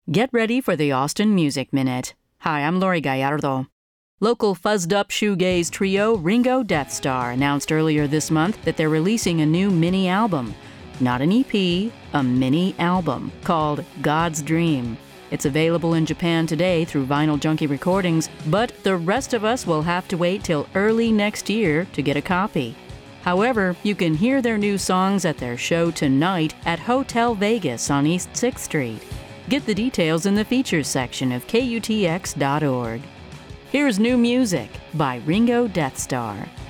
Get ready for the Austin Music Minute. Hi, I'm Lori Gallardo. Local fuzzed-up shoegaze trio Ringo Death Star announced earlier this month that they're releasing a new mini album. Not an EP, a mini album called God's Dream. It's available in Japan today through Vinyl Junkie Recordings, but the rest of us will have to wait till early next year to get a copy. However, you can hear their new songs at their show tonight at Hotel Vegas on East 6th Street. Get the details in the features section of KUTX.org. Here's new music by Ringo Death Star.